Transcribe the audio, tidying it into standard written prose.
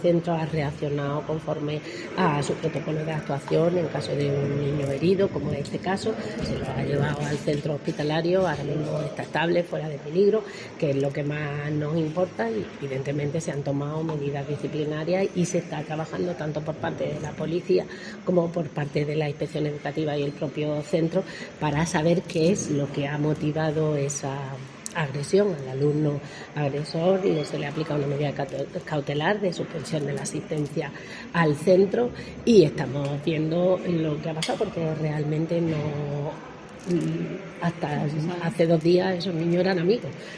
El centro ha reaccionado conforme a su protocolo de actuación en caso de un niño herido, como en este caso. Se lo ha llevado al centro hospitalario, ahora mismo está estable, fuera de peligro, que es lo que más nos importa, y evidentemente se han tomado medidas disciplinarias y se está trabajando tanto por parte de la policía como por parte de la inspección educativa y el propio centro para saber qué es lo que ha motivado esa agresión al alumno agresor. Y se le aplica una medida cautelar de suspensión de la asistencia al centro y estamos viendo lo que ha pasado, porque realmente no, hasta hace 2 días esos niños eran amigos,